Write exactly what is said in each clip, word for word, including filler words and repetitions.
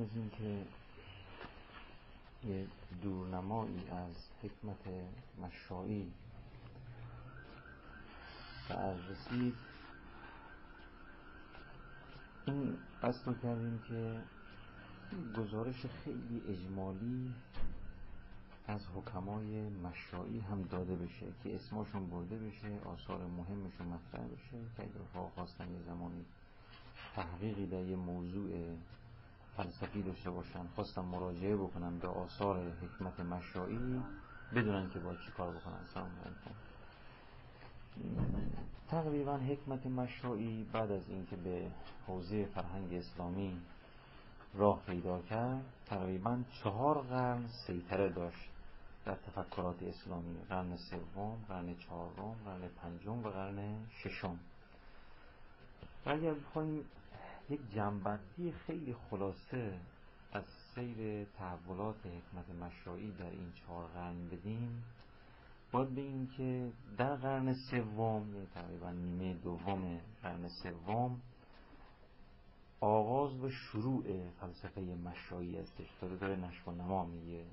قبل از این که یه دورنمایی از حکمت مشائی به عرض رسید، این قصد رو کردیم که گزارش خیلی اجمالی از حکمای مشائی هم داده بشه که اسمشون برده بشه، آثار مهمشون مطرح بشه که اگر ها خواستن یه زمانی تحقیقی در یه موضوع فلسفی داشته باشن، خواستن مراجعه بکنن به آثار حکمت مشائی، بدونن که باید چی کار بکنن. سلام علیکم. تقریبا حکمت مشائی بعد از اینکه به حوزه فرهنگ اسلامی راه پیدا کرد، تقریبا چهار قرن سیطره داشت در تفکرات اسلامی: قرن سوم، قرن چهارم، قرن پنجم و قرن ششم. و اگر بخوایم یک جنبندی خیلی خلاصه از سیر تحولات حکمت مشائی در این چهار قرن بدیم، باید بگیم که در قرن سوم، یعنی تقریبا نیمه دوم قرن سوم، آغاز و شروع فلسفه مشائی هستش، داره داره نشو و نما میگه.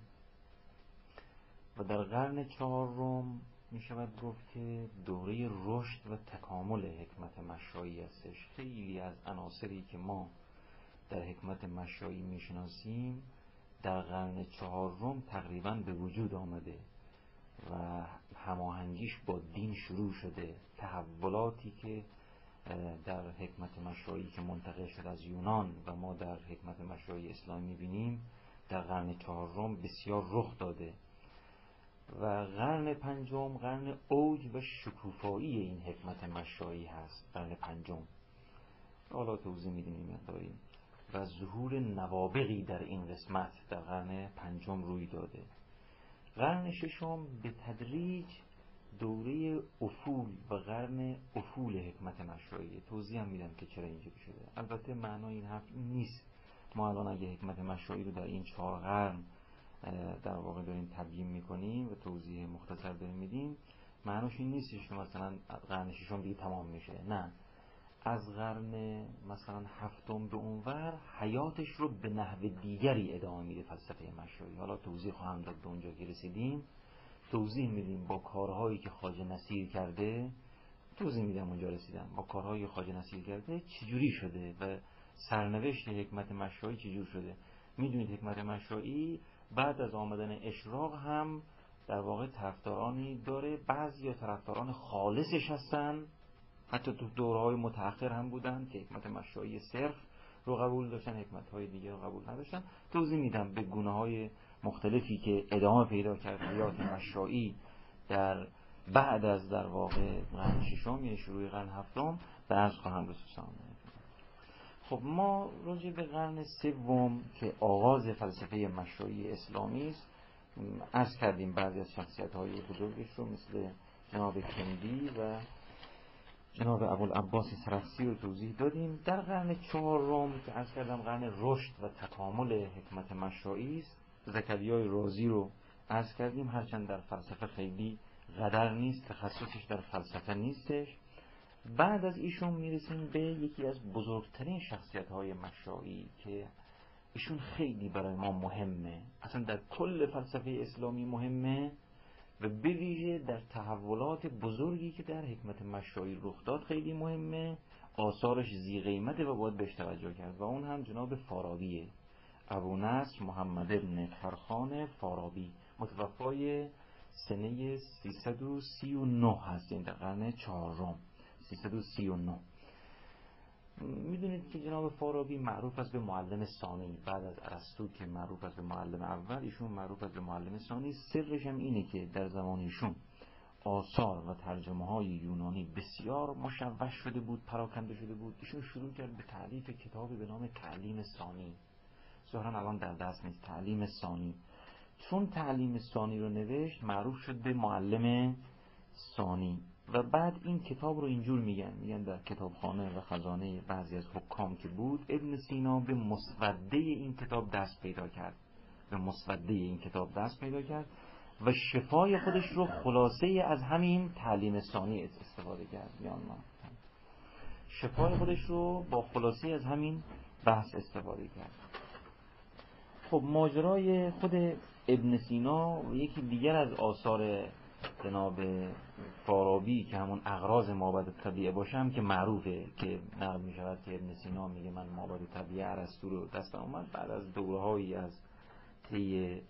و در قرن چهارم می شود گفت که دوره رشد و تکامل حکمت مشائی هستش. خیلی از عناصری که ما در حکمت مشائی می شناسیم در قرن چهارم تقریبا به وجود آمده و هماهنگیش با دین شروع شده. تحولاتی که در حکمت مشائی که منتقل شد از یونان و ما در حکمت مشائی اسلامی می‌بینیم در قرن چهارم بسیار رخ داده. و قرن پنجم قرن اوج و شکوفایی این حکمت مشائی هست. قرن پنجم حالا توضیح میدیم این مقداری. و ظهور نوابغی در این قسمت در قرن پنجم روی داده. قرن ششم به تدریج دوره افول و قرن افول حکمت مشائی. توضیح هم میدم که چرا اینجوری شده. البته معنای این حرف این نیست ما الان اگه حکمت مشائی رو در این چهار قرن در واقع داریم تبیین میکنیم و توضیح مختصر داریم میدیم، معناش این نیست که مثلا قرن ششم دیگه تمام میشه. نه، از قرن مثلا هفتم به اونور حیاتش رو به نحو دیگری ادامه میده فلسفه مشائی. حالا توضیح خواهم داد. به اونجا که رسیدیم توضیح میدیم با کارهایی که خواجه نصیر کرده. توضیح میدم اونجا رسیدم با کارهایی که خواجه نصیر کرده چجوری شده و سرنوشت حکمت مشائی چجور شده. میدونید حکمت مشائی بعد از آمدن اشراق هم در واقع طرفدارانی داره. بعضی یا طرفداران خالصش هستن، حتی تو دوره‌های متأخر هم بودن که حکمت مشائی صرف رو قبول داشتن، حکمت‌های دیگه رو قبول نداشتن. توضیح میدم به گونه‌های مختلفی که ادامه پیدا کرد حیات مشائی در بعد از در واقع قرن ششم، یعنی شروع قرن هفتم، به عرض خواهم رسید. خب ما راجع به قرن سوم که آغاز فلسفه مشائی اسلامی است عرض کردیم بعضی از شخصیت‌های بزرگش رو مثل جناب کندی و جناب ابوالعباس سرخسی رو توضیح دادیم. در قرن چهارم که عرض کردم قرن رشد و تکامل حکمت مشائی است، زکریای رازی رو عرض کردیم. هرچند در فلسفه خیلی قدر نیست، تخصصش در فلسفه نیستش. بعد از ایشون میرسیم به یکی از بزرگترین شخصیت‌های مشائی که ایشون خیلی برای ما مهمه، اصلا در کل فلسفه اسلامی مهمه و به ویژه در تحولات بزرگی که در حکمت مشائی رخ داد خیلی مهمه. آثارش ذی قیمته و باید بهش توجه کرد و اون هم جناب فارابیه. ابو نصر محمد ابن فرخان فارابی، متوفای سنه سیصد و سی و نه هست، این در قرن چهارم سیصد و سی و نه. میدونید که جناب فارابی معروف است به معلم ثانی. بعد از ارسطو که معروف است به معلم اول، ایشون معروف است به معلم ثانی. سرش هم اینه که در زمان ایشون آثار و ترجمه های یونانی بسیار مشوش شده بود، پراکنده شده بود. ایشون شروع کرد به تألیف کتابی به نام تعلیم ثانی. ظاهرا الان در دست نیست. تعلیم ثانی. چون تعلیم ثانی رو نوشت معروف شد به معلم ثانی. و بعد این کتاب رو اینجور میگن میگن در کتابخانه و خزانه بعضی از حکام که بود، ابن سینا به مسوده این کتاب دست پیدا کرد. به مسوده این کتاب دست پیدا کرد و شفای خودش رو خلاصه از همین تعلیم ثانی استفاده کرد. بیان ما شفای خودش رو با خلاصه از همین بحث استفاده کرد. خب ماجرای خود ابن سینا و یکی دیگر از آثار جناب فارابی که همون اغراض مابعد طبیعه باشم که معروفه، که نقل می شود که ابن سینا میگه من مابعد طبیعه ارسطو رو دستم اومد بعد از دورهایی از طی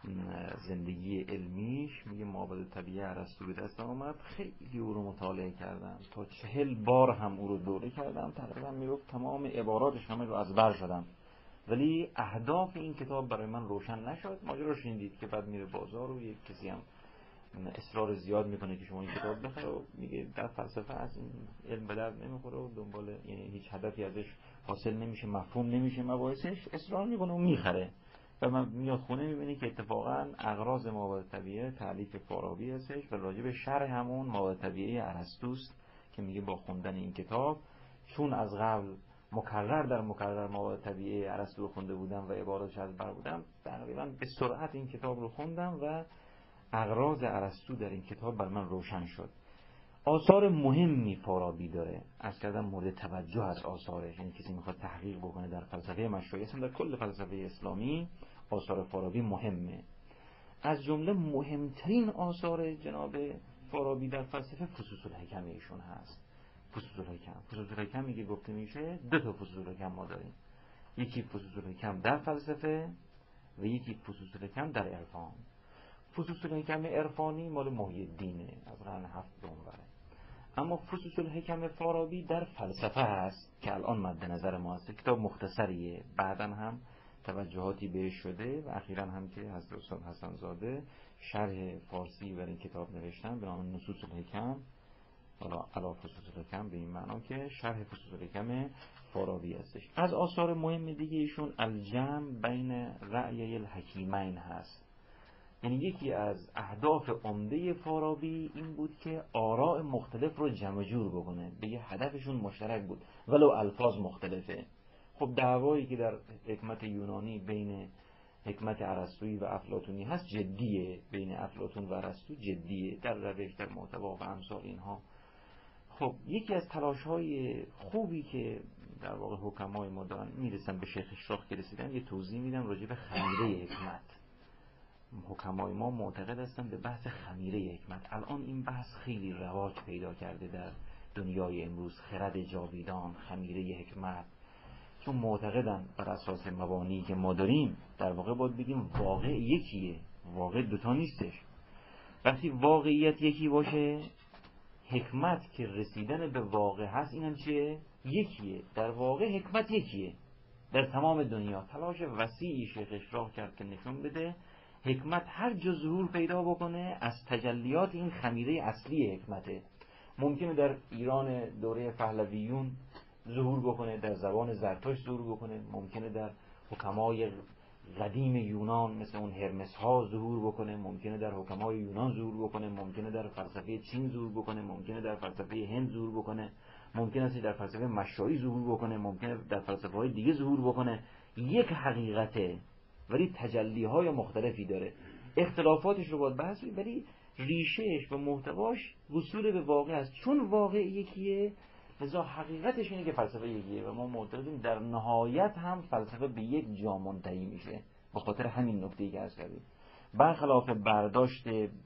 زندگی علمیش، میگه مابعد طبیعه ارسطو به دستم اومد، خیلی او رو مطالعه کردم، تا چهل بار هم او رو دوره کردم، تقریبا میگفت تمام عباراتش همه رو از بر شدم، ولی اهداف این کتاب برای من روشن نشد. ماجرا شنیدید که بعد میره بازار و یک کسی هم اصرار زیاد میکنه که شما این کتاب بخره و میگه در فلسفه از این علم به درد نمیخوره و دنبال، یعنی هیچ هدفی ازش حاصل نمیشه، مفهوم نمیشه مباحثش، اصرار میکنه و میخره و من میاد خونه میبینی که اتفاقا اغراض مابعد طبیعه تالیف فارابی هستش و راجع به شرح همون مابعد طبیعه ارسطوست که میگه با خوندن این کتاب، چون از قبل مکرر در مکرر مابعد طبیعه ارسطو رو خونده بودم و عباراتش از بر بودم، تقریبا به سرعت این کتاب رو خوندم و اغراض ارسطو در این کتاب بر من روشن شد. آثار مهمی فارابی داره، از کردم مورد توجه از آثارش، یعنی کسی میخواد تحقیق بکنه در فلسفه مشروعیت، اصلا در کل فلسفه اسلامی آثار فارابی مهمه. از جمله مهمترین آثار جناب فارابی در فلسفه فصوص الحکم ایشون هست. فصوص الحکم فصوص الحکمی که گفته میشه، دو تا فصوص الحکم ما داریم، یکی فصوص الحکم در فلسفه و یکی فصوص الحکم در عرفان. فصوص الحکم عرفانی مال محی الدینه، از قرن هفت اونوره، اما فصوص الحکم فارابی در فلسفه هست که الان مد نظر ما هست. کتاب مختصریه، بعداً هم توجهاتی بهش شده و اخیراً هم که حضرت استاد حسن زاده شرح فارسی بر این کتاب نوشتن به نام نصوص الحکم علی فصوص الحکم، به این معنا که شرح فصوص الحکم فارابی هستش. از آثار مهم دیگه ایشون الجمع بین رأی الحکیمین هست، یعنی یکی از اهداف عمده فارابی این بود که آراء مختلف رو جمع جور بکنه، به یه هدفشون مشترک بود ولو الفاظ مختلفه. خب دعوایی که در حکمت یونانی بین حکمت ارسطویی و افلاطونی هست جدیه، بین افلاطون و ارسطو جدیه، در روش، در محتوا و امثال اینها. خب یکی از تلاش‌های خوبی که در واقع حکمای ما دارن، میرسن به شیخ اشراق که رسیدن، یه توضیح میدم راجع به خمیره حکمت. حکمای ما معتقد هستن به بحث خمیره حکمت. الان این بحث خیلی رواج پیدا کرده در دنیای امروز، خرد جاویدان، خمیره حکمت، چون معتقدن بر اساس مبانی که ما داریم در واقع باید بگیم واقع یکیه، واقع دوتا نیستش. وقتی واقعیت یکی باشه، حکمت که رسیدن به واقع هست اینم چیه؟ یکیه. در واقع حکمت یکیه در تمام دنیا. تلاش وسیعی شیخ اشراق کرد که نشون بده حکمت هر جا ظهور پیدا بکنه از تجلیات این خمیره اصلی حکمته. ممکنه در ایران دوره پهلویون ظهور بکنه، در زبان زرتشت ظهور بکنه، ممکنه در حکمای قدیم یونان مثل اون هرمس ها ظهور بکنه، ممکنه در حکمای یونان ظهور بکنه، ممکنه در فلسفه چین ظهور بکنه، ممکنه در فلسفه هند ظهور بکنه، ممکنه است در فلسفه مشایی ظهور بکنه، ممکنه در فلسفه های دیگه ظهور بکنه. یک حقیقته ولی تجلی های مختلفی داره، اختلافاتش رو باید بحث کنیم، ولی ریشهش و محتواش وصول به واقع است. چون واقع یکیه لذا حقیقتش اینه که فلسفه یکیه و ما معتقدیم در نهایت هم فلسفه به یک جا منتهی میشه، به خاطر همین نکته‌ای که عرض کردیم. برخلاف برداشت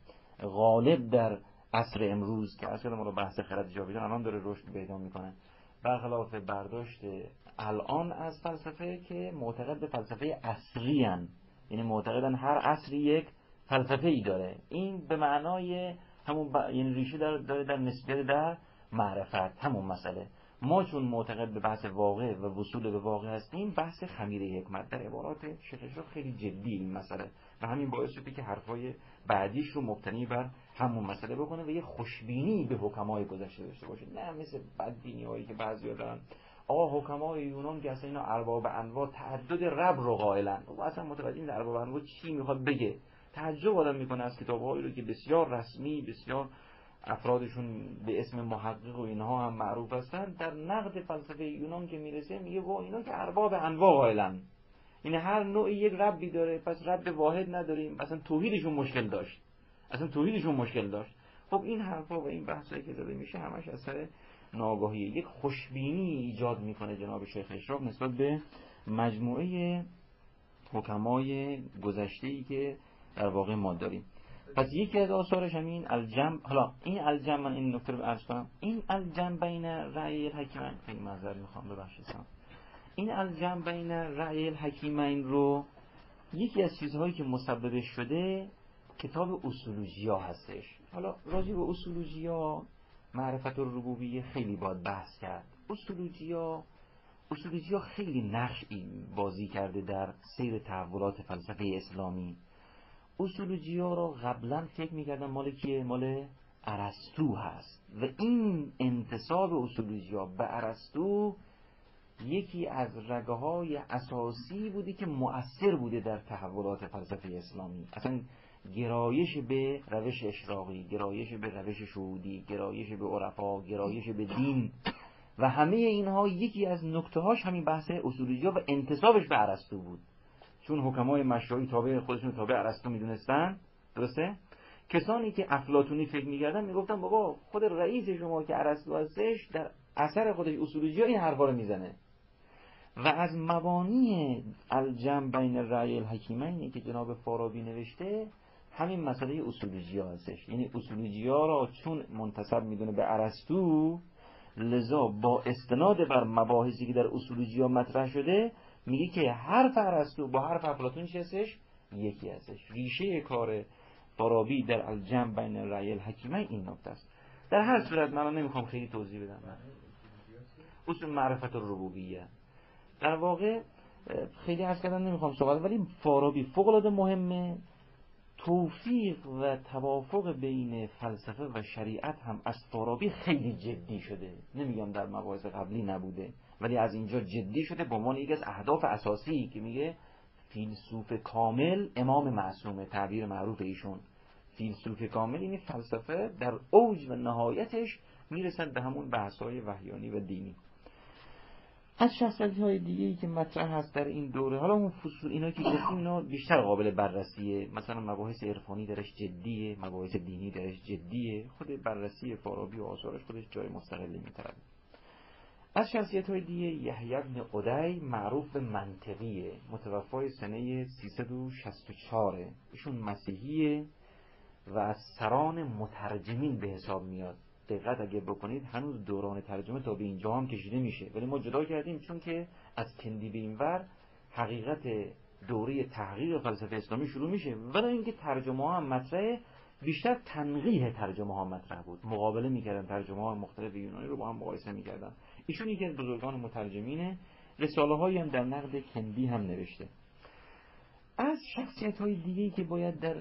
غالب در عصر امروز که اصلا ما رو بحث خرد جاویدان الان داره رشد پیدا میکنه، برخلاف برداشت الان از فلسفه که معتقد به فلسفه عصری ان، یعنی معتقدن هر عصری یک فلسفه ای داره، این به معنای همون ب... یعنی ریشه داره در, در نسبیت در معرفت، همون مسئله. ما چون معتقد به بحث واقع و وصول به واقع هستیم، بحث خمیره حکمت در عبارات شیخ اشراق خیلی جدی این مسئله و همین باعث شده که حرفای بعدیش رو مبتنی بر همون مسئله بکنه و یه خوشبینی به حکمای گذشته داشته باشه، نه مثل بدبینی‌هایی که بعضی‌ها دارن آقا حکمای یونان که اصلا اینا ارباب انواع تعدد رب رو قائلن، و اصلا متوجه این ارباب انواع چی میخواد بگه. تعجب آدم میکنه از کتاب‌هایی رو که بسیار رسمی، بسیار افرادشون به اسم محقق و اینها هم معروف هستن، در نقد فلسفه یونان که میرسه میگه وا اینا که ارباب انواع قائلن، این هر نوعی یک ربی داره، پس رب واحد نداریم، اصلا توحیدشون مشکل داشت، اصلا توحیدشون مشکل داشت. خب این حرفا و این بحثایی که داده میشه همش اثر ناگاهی، یک خوشبینی ایجاد میکنه جناب شیخ اشراق نسبت به مجموعه حکمای گذشته‌ای که در واقع ما داریم. پس یکی از آثارش همین الجمع. حالا این الجمع، من این نکته رو عرض کنم، این الجمع بین رأی الحکیمین، خیلی معذرت میخوام ببخشید، این الجمع بین رأی الحکیمین رو یکی از چیزهایی که مسببش شده کتاب اصولوجیا هستش. حالا راجع به اصولوجیا، معرفت الربوبیه خیلی باید بحث کرد. اصولوجیا اصولوجیا خیلی نقشی بازی کرده در سیر تحولات فلسفه اسلامی. اصولوجیا رو قبلا فکر می‌کردن مال کیه؟ مال ارسطو هست و این انتساب اصولوجیا به ارسطو یکی از رگه‌های اساسی بودی که مؤثر بوده در تحولات فلسفه اسلامی. اصلا گرایش به روش اشراقی، گرایش به روش شهودی، گرایش به عرفا، گرایش به دین و همه اینها یکی از نکته‌هاش همین بحث اصولوجیا و انتسابش به ارسطو بود. چون حکمای مشروعی تابع خودشون تابع ارسطو میدونستن، درسته؟ کسانی که افلاطونی فکر می‌کردن میگفتن بابا خود رئیس شما که ارسطو هستش در اثر خودش اصولوجیا این حرفا رو میزنه. و از مبانی الجمع بین رأی الحکیمین که جناب فارابی نوشته همین مسئله اصولوجیا هستش. یعنی اصولوجیا را چون منتسب میدونه به ارسطو، لذا با استناد بر مباحثی که در اصولوجیا مطرح شده میگه که حرف ارسطو با حرف افلاطون چی هستش؟ یکی هستش. ریشه کار فارابی در الجمع بین رأی الحکیمین این نکته است. در هر صورت من نمیخوام خیلی توضیح بدم. اصول معرفت الربوبیه در واقع خیلی عرض کردن نمیخوام صحبت، ولی فارابی فوق العاده مهمه. توفیق و توافق بین فلسفه و شریعت هم از فارابی خیلی جدی شده. نمیگم در مباحث قبلی نبوده، ولی از اینجا جدی شده به عنوان یکی از اهداف اساسی که میگه فیلسوف کامل امام معصومه. تعبیر معروف ایشون فیلسوف کامل یعنی فلسفه در اوج و نهایتش میرسن به همون بحث‌های وحیانی و دینی. از شخصیت‌های دیگه‌ای که مطرح هست در این دوره، حالا اون فصول اینا که گفتیم اینا بیشتر قابل بررسیه. مثلا مباحث عرفانی درش جدیه، مباحث دینی درش جدیه. خود بررسی فارابی و آثارش خودش جای مستقلی می‌طلبه. از شخصیت‌های دیگه یحیی بن عدی معروف به منطقیه، متوفای سنه سیصد و شصت و چهار. ایشون مسیحیه و از سران مترجمین به حساب میاد. دقت اگه بکنید هنوز دوران ترجمه تا به اینجا هم کشیده میشه، ولی ما جدا کردیم چون که از کندی به این ور حقیقت دوره تحقیق فلسفه اسلامی شروع میشه. ولی اینکه ترجمه ها هم مطرحه، بیشتر تنقیح ترجمه ها مطرح بود. مقابله میکردن ترجمه ها مختلف یونانی رو با هم مقایسه میکردن. ایشون یکی از بزرگان مترجمینه. رساله هایی هم در نقد کندی هم نوشته. از شخصیت های دیگه‌ای که باید در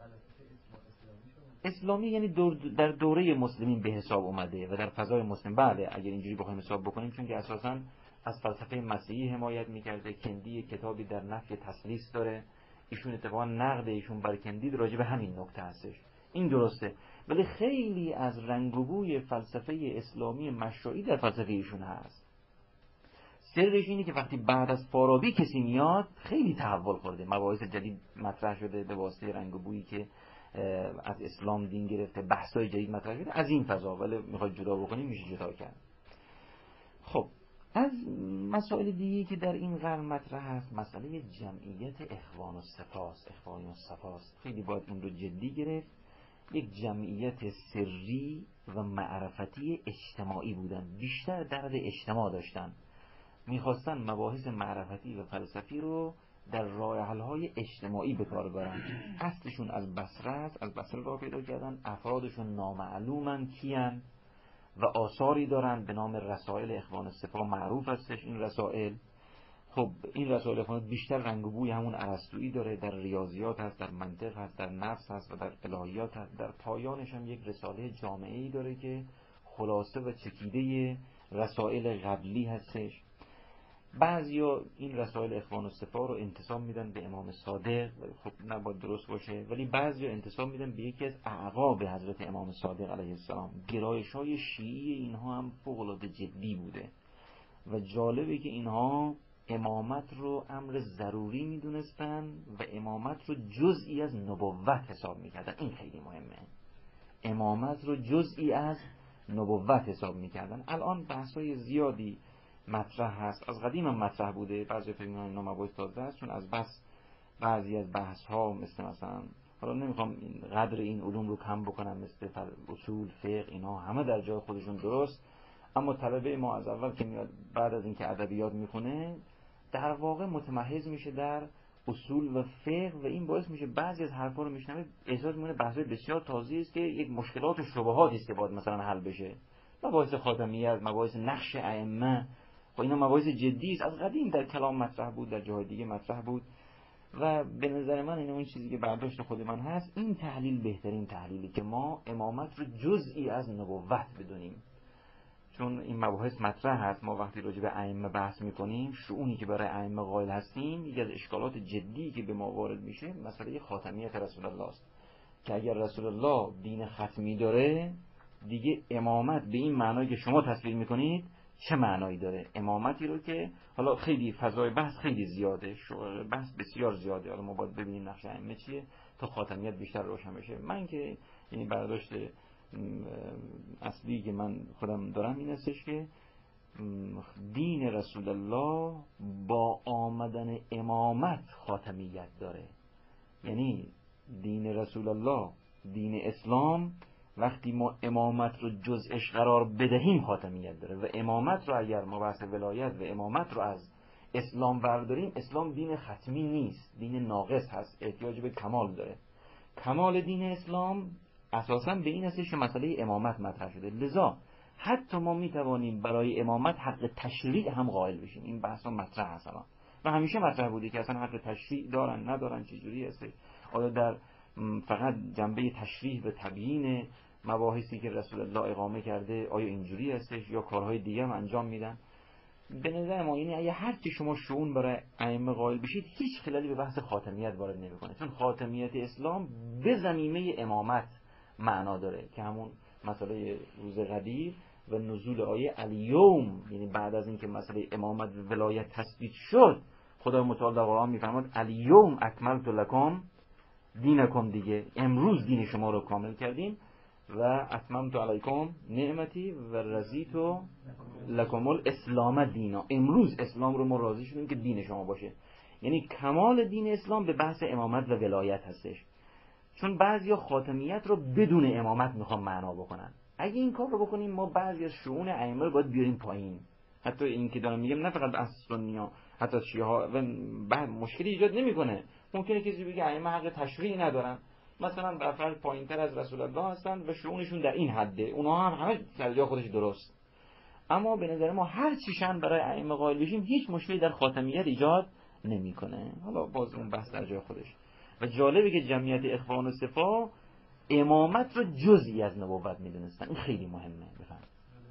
اسلامی یعنی دور در دوره مسلمین به حساب اومده و در فضای مسلم، بله اگر اینجوری بخوایم حساب بکنیم، چون که اساساً از فلسفه مسیحی حمایت میکرده. کندی کتابی در نفی تسلیس داره، ایشون اتفاقا نقد ایشون بر کندی راجع به همین نکته هستش. این درسته، ولی خیلی از رنگ و بوی فلسفه اسلامی مشروعی در فلسفه ایشون هست. سرش اینه که وقتی بعد از فارابی کسی میاد خیلی تحول خورده، مباحث جدید مطرح شده به واسطه رنگ و بویی که از اسلام دین گرفته، بحث‌های جدید مطرح شده از این فضا. ولی میخواد جدا بکنیم میشه جدا کرد. خب از مسائل دیگه که در این قرن مطرح هست مسئله جمعیت اخوان الصفاست. اخوان الصفاست خیلی باید این رو جدی گرفت. یک جمعیت سری و معرفتی اجتماعی بودن، بیشتر درد اجتماع داشتن، میخواستن مباحث معرفتی و فلسفی رو در راه حل‌های اجتماعی به کار ببرن. اصلشون از بصره است، از بصره راه پیدا کردن. افرادشون نامعلومن کیان و آثاری دارن به نام رسائل اخوان الصفا، معروف هستش این رسائل. خب این رسائل اخوان بیشتر رنگ و بوی همون ارسطویی داره، در ریاضیات هست، در منطق هست، در نفس هست و در الهیات هست. در پایانش هم یک رساله جامعه‌ای داره که خلاصه و چکیده رسائل قبلی هستش. بعضیا این رسائل اخوان الصفا رو انتساب میدن به امام صادق، خب نباید درست باشه، ولی بعضیا انتساب میدن به یکی از اعقاب حضرت امام صادق علیه السلام. گرایش‌های شیعی اینها هم فوق‌العاده جدی بوده و جالبه که اینها امامت رو امر ضروری میدونستن و امامت رو جزئی از نبوت حساب میکردن. این خیلی مهمه، امامت رو جزئی از نبوت حساب میکردن. الان بحث‌های زیادی مطرح هست، از قدیم هم مطرح بوده. بعضی فکر می‌کنن اینا مباحث تازه است، چون از بس بعضی از بحث ها مثل مثلا، حالا نمیخوام قدر این علوم رو کم بکنم، مثل اصول فقه، اینا همه در جای خودشون درست، اما طلبه ما از اول که میاد بعد از اینکه ادبیات میخونه در واقع متمحض میشه در اصول و فقه و این باعث میشه بعضی از حرفا رو میشنوه احساس میکنه بحث‌های بسیار تازه‌ای است که یک مشکلات و شبهاتی است که باید مثلا حل بشه. مباحث خاتمیت، مباحث نقش ائمه، خب اینا مباحث جدی است، از قدیم در کلام مطرح بود، در جاهای دیگه مطرح بود و به نظر من این اون چیزی که برداشت خود من هست، این تحلیل بهترین تحلیلی که ما امامت رو جزئی از نبوت بدونیم. چون این مباحث مطرح هست، ما وقتی راجع به ائمه بحث میکنیم، شؤونی که برای ائمه قائل هستیم، یکی از اشکالات جدی که به ما وارد میشه مسئله خاتمیت رسول الله است که اگر رسول الله دین ختمی داره، دیگه امامت به این معنایی که شما تصویر میکنید چه معنایی داره؟ امامتی رو که حالا خیلی فضای بحث خیلی زیاده، بحث بسیار زیاده، حالا ما باید ببینیم نقش ائمه چیه تا خاتمیت بیشتر روشن بشه. من که یعنی برداشت اصلی که من خودم دارم این استش که دین رسول الله با آمدن امامت خاتمیت داره. یعنی دین رسول الله، دین اسلام، وقتی ما امامت رو جزءش قرار بدهیم خاتمیت داره و امامت رو اگر ما بحث ولایت و امامت رو از اسلام برداریم، اسلام دین ختمی نیست، دین ناقص هست، احتیاج به کمال داره. کمال دین اسلام اساساً به این هستش که مسئله امامت مطرح شده، لذا حتی ما میتوانیم برای امامت حق تشریع هم قائل بشیم. این بحثا مطرح هست الان و همیشه مطرح بوده که اصلا حق تشریع دارن ندارن چجوری هست، آیا در فقط جنبه تشریح و تبیین مباحثی که رسول الله اقامه کرده آیا اینجوری هستش یا کارهای دیگه هم انجام میدن. به نظر ما یعنی اگه هر چی شما شؤون برای ائمه قائل بشید، هیچ خلالی به بحث خاتمیت وارد نمیکنه، چون خاتمیت اسلام به ضمیمه امامت معنا داره که همون مسئله روز قدیر و نزول آیه الیوم، یعنی بعد از اینکه مسئله امامت و ولایت تثبیت شد، خدا متعال در قرآن میفرماد الیوم اکملت لکم دینکم، دیگه امروز دین شما رو کامل کردیم و اتممت علیکم نعمتی و رضیت لکم الاسلام دینا، امروز اسلام رو ما راضی شدیم که دین شما باشه. یعنی کمال دین اسلام به بحث امامت و ولایت هستش، چون بعضیا خاتمیت رو بدون امامت میخوان معنا بکنن. اگه این کار رو بکنیم ما بعضی از شؤون ائمه رو باید بیاریم پایین. حتی این که دارم میگم نه فقط از سنی‌ها، حتی شیعه‌ها و بعد مشکلی ایجاد نمیکنه. ممکنه کسی بگه ائمه حق تشریع ندارن، مثلا به فرض پایینتر از رسول الله هستن و شؤونشون در این حده، اونها هم همه در جای خودش درست. اما به نظر ما هر چیشن برای ائمه قائل بشیم هیچ مشکلی در خاتمیت ایجاد نمیکنه. حالا باز اون بحث در جای خودش. و جالبه که جمعیت اخوان و صفا امامت رو جزئی از نبوت میدونستن، این خیلی مهمه. بفهم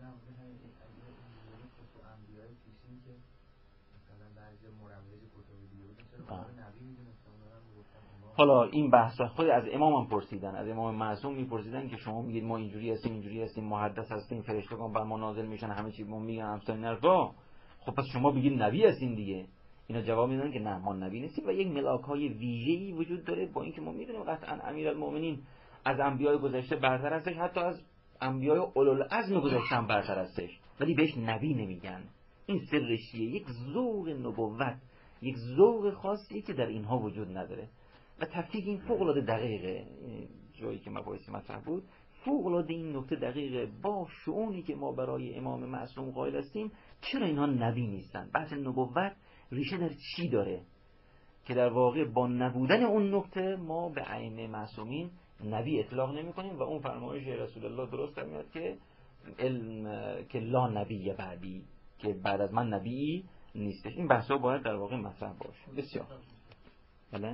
حالا این بحث خود از امام هم پرسیدن، از امام معصوم میپرسیدن که شما میگید ما اینجوری هستیم اینجوری هستیم محدث هستیم، فرشتگان بر ما نازل میشن، همه چی ما میگن امثال این حرفا، خب پس شما بگید نبی هستین دیگه. اینا جواب میدن که نه ما نبی نیستیم و یک ملاک‌های ویژه‌ای وجود داره، با اینکه ما میدونیم قطعا امیرالمومنین از انبیای گذشته برتر هستش، حتی از انبیای اولوالعزم گذشته هم برتر هستش، ولی بهش نبی نمیگن. این سرش چیه؟ یک ذوق نبوت، یک ذوق خاصی که در اینها وجود نداره و تفکیک این فوق العاده دقیقه. جایی که مباحث مطرح بود فوق العاده این نکته دقیقه با شؤونی که ما برای امام معصوم قائل هستیم، چرا اینها نبی نیستن؟ بحث نبوت ریشه در چی داره که در واقع با نبودن اون نکته ما به ائمه معصومین نبی اطلاق نمی کنیم و اون فرمایش رسول الله درست در میاد که علم که لا نبی بعدی، که بعد از من نبی نیستش. این بحثا باید در واقع مطرح باشه. بسیار بله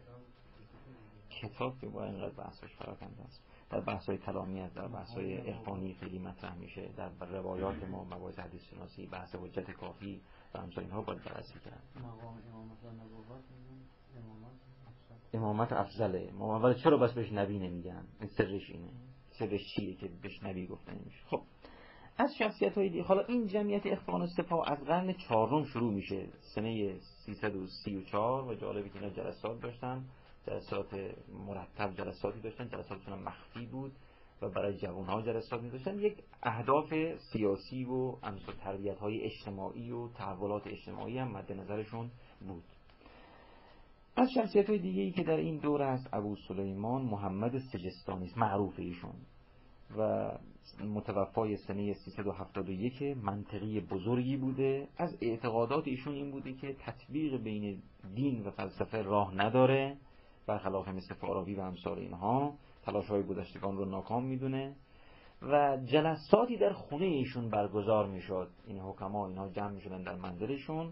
کتاب که با اینقدر بحثش فراکنده است، در بحث‌های کلامیت، در بحث‌های عرفانی خیلی مطرح میشه، در روایات ما مباحث حدیث شناسی، بحث حجت کافی و همچنین اینها باید بررسی کرد. مقام امامت و نبوت امامت امامت افضله. ولی چرا بس بهش نبی نمیگن؟ این سرش اینه. سرش چیه که بهش نبی گفته نمیشه؟ خب از شخصیت‌های دیگه، حالا این جمعیت اخوان و صفا از قرن چهارم شروع میشه، سنه سیصد و سی و چهار، و جالبه که اینا جلسات داشتن، جلسات مرتب جلساتی داشتن، جلساتشون مخفی بود و برای جوان‌ها جلسات می‌داشتن. یک اهداف سیاسی و امثال تربیت‌های اجتماعی و تحولات اجتماعی هم مد نظرشون بود. از شخصیت‌های دیگه‌ای که در این دوره است ابو سلیمان محمد سجستانی است، معروف ایشون و متوفای سنه سیصد و هفتاد و یک، منطقی بزرگی بوده. از اعتقادات ایشون این بوده که تطبیق بین دین و فلسفه راه نداره، برخلاف مثل فارابی و امثال اینها تلاش‌های گذشتگان رو ناکام میدونه و جلساتی در خونه ایشون برگزار میشد. این حکما اینها جمع میشدن در منزلشون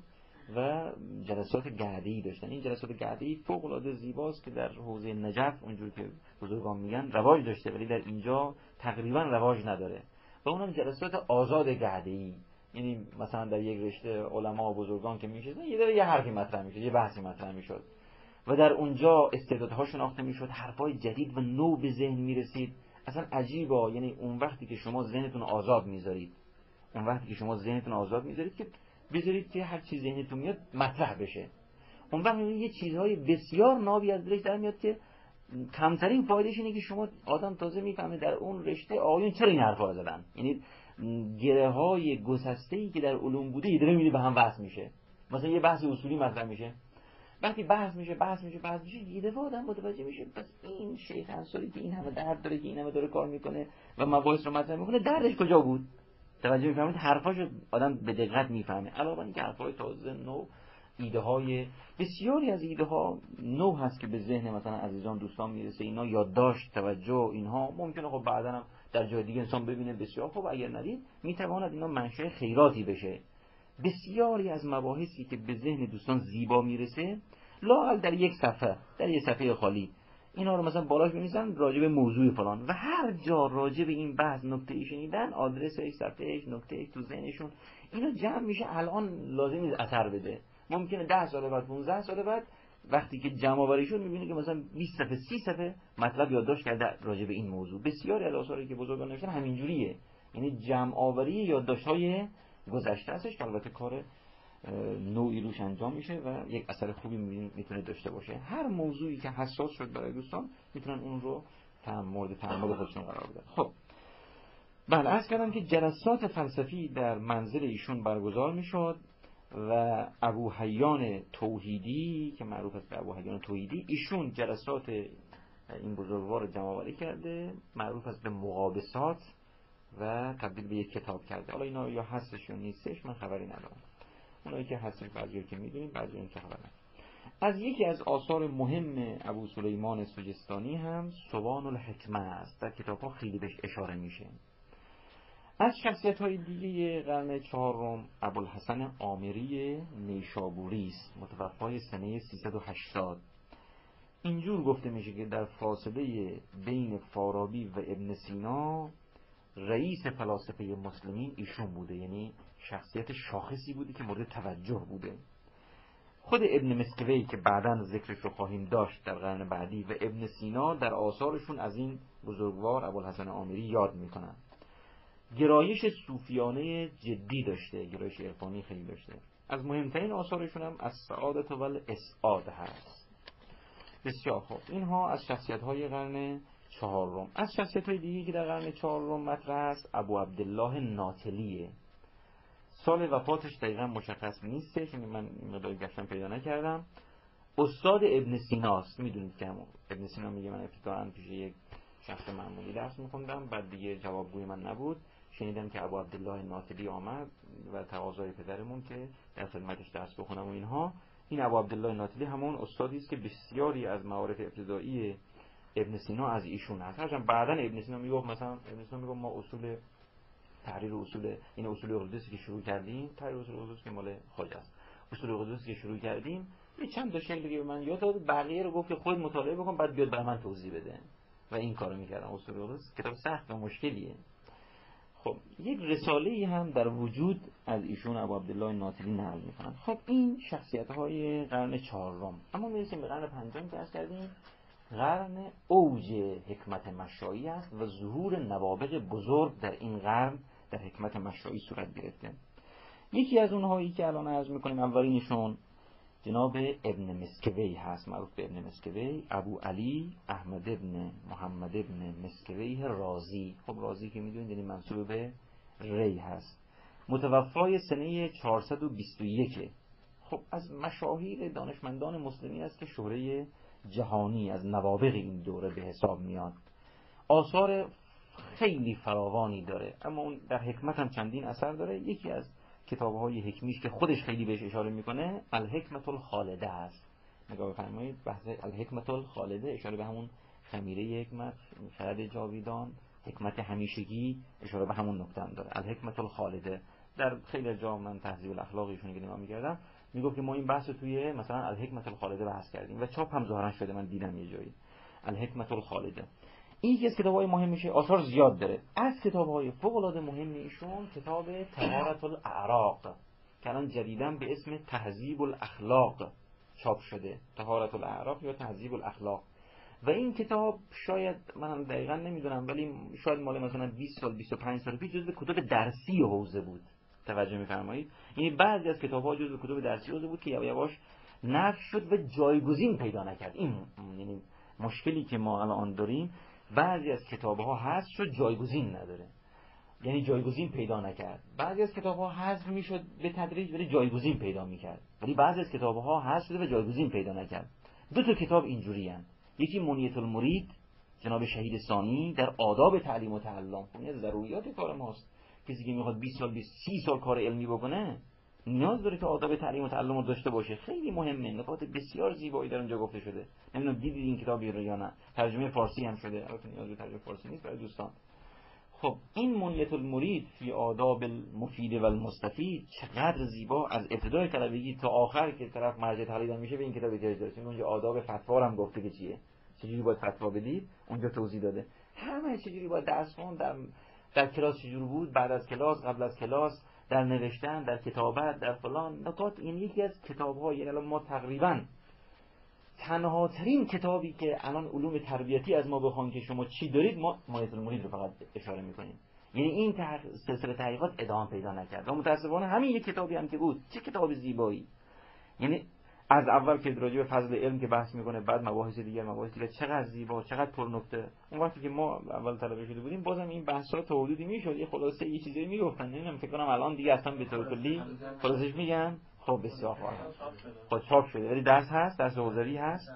و جلسات گرده‌ای داشتن. این جلسات گرده‌ای فوق‌العاده زیباست که در حوزه نجف اونجور که بزرگان میگن رواج داشته، ولی در اینجا تقریبا رواج نداره. و اونم جلسات آزاد گرده‌ای، یعنی مثلا در یک رشته علما و بزرگان که میشدن یه دفعه یه حرفی مطرح میشد، یه بحثی مطرح میشد و در اونجا استعدادها شناخته میشد، حرفای جدید و نو به ذهن میرسید. اصلا عجیبا، یعنی اون وقتی که شما ذهنتون آزاد میذارید، اون وقتی که شما ذهنتون آزاد میذارید که بذارید که هر چیز ذهنتون میاد مطرح بشه، اون وقت یه چیزهای بسیار نابی از دلش در میاد که کمترین فایدهش اینه که شما آدم تازه میفهمه در اون رشته آقایون چرا این حرفا رو زدن. یعنی گره های گسسته‌ای که در علوم بوده یه دفعه میبینی به هم وصل میشه. مثلا یه بحث اصولی مطرح میشه، وقتی بحث میشه بحث میشه بحث میشه یه دفعه آدم متوجه میشه پس این شیخ انصاری که این همه درد داره، که این همه داره کار میکنه و مباحث رو مطرح میکنه، دردش کجا بود؟ توجه میفهمید؟ حرفاشو آدم به دقت میفهمه. علاوه اینکه حرفای تازه نو، ایده های بسیاری از ایده ها نو هست که به ذهن مثلا عزیزان دوستان میرسه، اینا یادداشت توجه اینها ممکنه خب بعدا هم در جای دیگه انسان ببینه بسیار خب، اگر ندید میتواند اینا منشأ خیراتی بشه. بسیاری از مباحثی که به ذهن دوستان زیبا میرسه لااقل در یک صفحه، در یک صفحه خالی اینا رو مثلا بالاش بنویسن راجع به موضوع فلان و هر جا راجع به این بحث نکته‌ای شنیدن آدرسش، صفحهش، نکتهش تو ذهنشون اینا جمع میشه. الان لازم نیست اثر بده، ممکنه ده سال بعد پانزده سال بعد وقتی که جمع آوری شد می‌بینی که مثلا بیست صفحه سی صفحه مطلب یادداشت کرده راجع به این موضوع. بسیاری از آثاری که بزرگان نوشتن همینجوریه، یعنی جمع آوری یادداشت‌های گذشته ازش که البته کار نوعی روش انجام میشه و یک اثر خوبی میتونه داشته باشه. هر موضوعی که حساس شد برای دوستان میتونن اون رو مورد تأمل خودشون قرار بدن. خب بله، عرض کردم که جلسات فلسفی در منزل ایشون برگزار میشد و ابو حیان توحیدی که معروف است به ابو حیان توحیدی، ایشون جلسات این بزرگوار جمع آوری کرده، معروف است به مقابسات و تبدیل به یک کتاب کرده. حالا اینا یا هستش یا نیستش من خبری ندارم، اونایی که هستش بعضی که میدونیم بعضی این که خبر ندارم. از یکی از آثار مهم ابو سلیمان سجستانی هم سبحان الحکمه است، در کتاب ها خیلی بهش اشاره میشه. از شخصیت های دیگه قرن چهارم ابوالحسن آمری نیشابوری است، متوفای سنه سیصد و هشتاد. اینجور گفته میشه که در فاصله بین فارابی و ابن سینا رئیس فلاسفه مسلمین ایشون بوده، یعنی شخصیت شاخصی بوده که مورد توجه بوده. خود ابن مسکوی که بعداً ذکرش رو خواهیم داشت در قرن بعدی و ابن سینا در آثارشون از این بزرگوار ابوالحسن آمری یاد میکنن. گرایش صوفیانه جدی داشته، گرایش عرفانی خیلی داشته. از مهمترین آثارشون هم از سعادت و الاسعاد هست. بسیار خوب، اینها از شخصیت‌های قرن چهارم. از شخصیت‌های دیگه که در قرن چهارم مطرح است ابو عبدالله ناطلیه. سال وفاتش دقیقا مشخص نیستش، یعنی من مقدار گشتم پیدا نکردم. استاد ابن سیناست. میدونید که ابن سینا میگه من ابتداءً پیش یک شخص معمولی درس می‌خوندم، بعد دیگه جوابگوی من نبود، شنیدم که ابو عبدالله ناطلی آمد و تقاضای پدرمون که در خدمتش درس بخونم و اینها. این ابو عبدالله ناطلی همون استادی است که بسیاری از معارف ابتدایی ابن سینا از ایشون هست. هرچند بعداً ابن سینا میگفت مثلا ابن سینا میگفت ما اصول تحریر اصول این اصول اقلیدوسی که شروع کردیم، تحریر اصول اقلیدوس که مال خواجه است، اصول اقلیدوسی که شروع کردیم یه چند تا شکل دیگه به من یاد داد، بقیه رو گفت که خود مطالعه بکن بعد بیاد برای من توضیح بده و این کارو میکردم. اصول اقلیدوس کتاب سخت و مشکلیه. خب یک رساله‌ای هم در وجود از ایشون ابو عبدالله ناطلی نقل میکنن. خب این شخصیت‌های قرن چهارم. اما میرسیم به قرن پنجم که از کردیم قرن اوج حکمت مشایی است و ظهور نوابغ بزرگ در این قرن در حکمت مشایی صورت گرفته. یکی از اونهایی که الان عرض میکنیم اولینشون جناب ابن مسکوی هست، معروف به ابن مسکوی، ابو علی احمد ابن محمد ابن مسکوی رازی. خب رازی که میدونید یعنی منسوب به ری هست. متوفای سنه چهارصد و بیست و یک. خب از مشاهیر دانشمندان مسلمین است که شهره جهانی از نوابغ این دوره به حساب میاد. آثار خیلی فراوانی داره، اما اون در حکمت هم چندین اثر داره. یکی از کتاب‌های حکمیش که خودش خیلی بهش اشاره میکنه الحکمت الخالده است. نگاه بفرمایید، بحث الحکمت الخالده اشاره به همون خمیره حکمت، خرد جاویدان، حکمت همیشگی، اشاره به همون نکته هم داره. الحکمت الخالده در خیلی جا من تهذیب الاخلاقیشون که نگاه می‌کردم میگفت که ما این بحث توی مثلا الحکمت الخالده بحث کردیم و چاپ هم ظاهرا شده، من دیدم یه جایی الحکمت الخالده. این یکی از کتاب‌های مهم میشه، آثار زیاد داره. از کتاب‌های فوق‌العاده مهم ایشون کتاب طهارت الاعراق که الان جدیداً به اسم تهذیب الاخلاق چاپ شده، طهارت الاعراق یا تهذیب الاخلاق. و این کتاب شاید من دقیقاً نمیدونم ولی شاید مال مثلا بیست سال بیست و پنج سال پیش جزو کتب درسی حوزه بود. توجه می‌فرمایید؟ یعنی بعضی از کتاب‌ها جزو کتب درسی حوزه بود که یواش نفی شد و جایگزین پیدا نکرد. این یعنی مشکلی که ما الان داریم، بعضی از کتاب‌ها هست شد جایگزین نداره، یعنی جایگزین پیدا نکرد. بعضی از کتاب‌ها حذف میشد به تدریج ولی جایگزین پیدا میکرد، ولی بعضی از کتاب‌ها حذف شده و جایگزین پیدا نکرد. دو تا کتاب اینجوری هستند. یکی منیة المرید جناب شهید ثانی در آداب تعلیم و تعلم، این ضروریات کار ماست. کسی که میخواد بیست سال بیست سی سال کار علمی بکنه نیاز داره که آداب تعلیم و تعلم رو داشته باشه. خیلی مهمه، نکات بسیار زیبایی در اونجا گفته شده. نمیدونم دیدید این کتاب یا نه، ترجمه فارسی هم شده، البته نیاز به ترجمه فارسی نیست برای دوستان. خب این منیة المرید فی آداب المفید و المستفید چقدر زیبا، از ابتدای طلبگی تا آخر که طرف مرجع تحلیل میشه به این کتاب احتیاج داره. چون اونجا آداب فتوا هم گفته که چیه، چجوری باید فتوا بدید، اونجا توضیح داده. همه چجوری باید درس خوند، در در کلاس چجوری بود، بعد از کلاس، قبل از کلاس، در نوشتن، در کتابت، در فلان نکات. این یکی از کتاب‌ها، یعنی الان ما تقریباً تنها ترین کتابی که الان علوم تربیتی از ما بخوان که شما چی دارید، ما منیة المرید رو فقط اشاره میکنیم. یعنی این تح... سلسله تحقیقات ادامه پیدا نکرد و متاسفانه همین یک کتابی هم که بود، چه کتاب زیبایی. یعنی از اول که راجع به فضل علم که بحث میکنه، بعد مباحث دیگر مباحث دیگر، چقدر زیبا، چقدر پر نکته. اون وقتی که ما اول طلبه شده بودیم بازم این بحثا تا حدودی میشد، یه خلاصه یه چیزی میگفتن. نمیدونم فکر کنم الان دیگه اصلا به طور کلی خلاصش میگن. خب بسیار خوب، خب چاپ شده ولی درس هست، درس حضوری هست.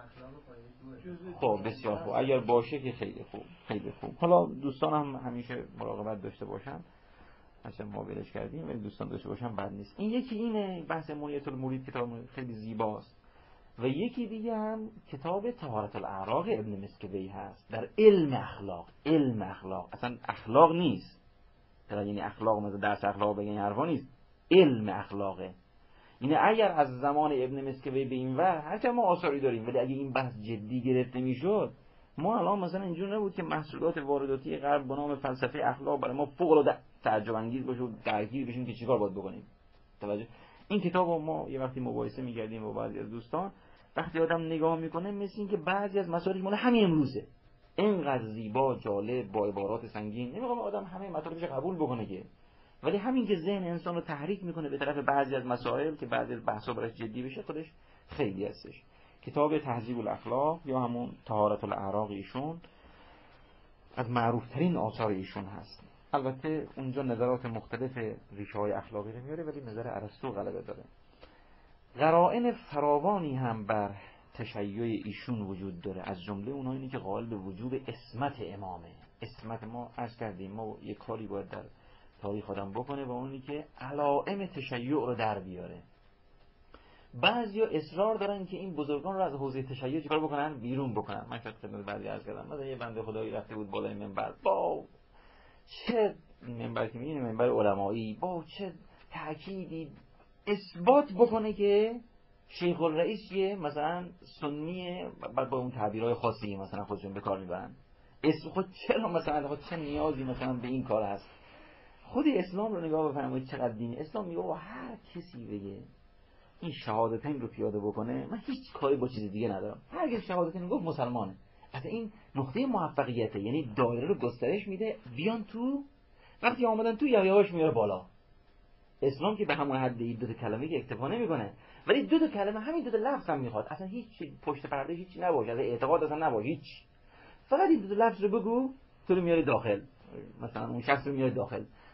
خب بسیار خوب، اگر باشه که خیلی خوب، خیلی خوب. حالا دوستان هم همیشه مراقبت داشته باشن، مثلا ما ولش کردیم ولی دوستان داشته باشن بد نیست. این یکی اینه، بحث منیة المرید کتاب خیلی زیباست. و یکی دیگه هم کتاب طهارت الاعراق ابن مسکوی هست در علم اخلاق. علم اخلاق اصلا اخلاق نیست، یعنی اخلاق مثلا درس اخلاق بگن حرفا نیست، علم اخلاقه. یعنی اگر از زمان ابن مسکوی به این ور هرچند ما آثاری داریم، ولی اگه این بحث جدی گرفته میشد، ما الان مثلا اینجور نبود که محصولات وارداتی غرب به نام فلسفه اخلاق برای ما فوق العاده تعجب انگیز باشه و درگیر بشیم که چیکار باید بکنیم. توجه، این کتابو ما یه وقتی مباحثه می‌کردیم با بعضی از دوستان، وقتی آدم نگاه میکنه مثل این که بعضی از مسائل مال همین امروزه، اینقدر زیبا، جالب، با عبارات سنگین. نمیخوام آدم همه مطالبش قبول بکنه که، ولی همین که ذهن انسان رو تحریک میکنه به طرف بعضی از مسائل که بعضی از بحثا براش جدی بشه، خودش خیلی هستش. کتاب تهذیب الاخلاق یا همون طهارت الاعراق ایشون از معروف ترین آثار ایشون هست. البته اونجا نظرات مختلف ریشه های اخلاقی رو میاره، ولی نظر ارسطو غلبه داره. قرائن فراوانی هم بر تشیع ایشون وجود داره، از جمله اونها اینی که قائل به وجوب عصمت امامه. عصمت ما عرض کردیم، ما یک کاری باید در تاریخ آدم بکنه و اونی که علائم تشیع رو در بیاره. بعضیا اصرار دارن که این بزرگان رو از حوزه تشیع چیکار بکنن؟ بیرون بکنن. من شاید خدمت بعضی عرض کردم، مثلا یه بنده خدایی رفته بود بالای منبر، با چه منبر که میگن منبر علمایی، با چه تأکیدی اثبات بکنه که شیخ الرئیس یه مثلا سنیه، بعد با اون تعبیرهای خاصی مثلا خودشون به کار میبرن. اسم خود چرا مثلا خود چه نیازی مثلا به این کار هست؟ خود اسلام رو نگاه بفرمایید چقدر دین اسلام میگه و هر کسی بگه این شهادتین رو پیاده بکنه، من هیچ کاری با چیز دیگه ندارم. هر کی شهادتین گفت مسلمانه. از این نقطه موفقیته، یعنی دایره رو گسترش میده، بیان تو، وقتی آمدن تو یواش میاره بالا. اسلام که به همون حد این دو تا کلمه که اکتفا نمیکنه، ولی دو تا کلمه همین دو تا لفظ هم میخواد، اصلا هیچ پشت پرده هیچی نباشه، از اعتقاد اصلا نباشه هیچ، فقط این دو تا لفظ رو بگو تو رو میاره داخل، مثلا اون شخص رو میاره داخل.